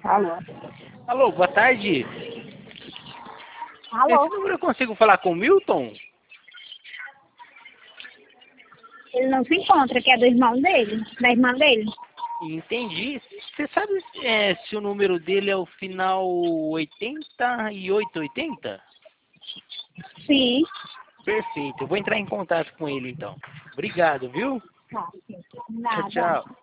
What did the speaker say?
Alô? Alô, boa tarde. Alô? Esse número eu consigo falar com o Milton? Ele não se encontra, que é do irmão dele, da irmã dele. Entendi. Você sabe se o número dele é o final 8880? Sim. Perfeito. Eu vou entrar em contato com ele então. Obrigado, viu? Tá, sim. Tchau, Nada. tchau.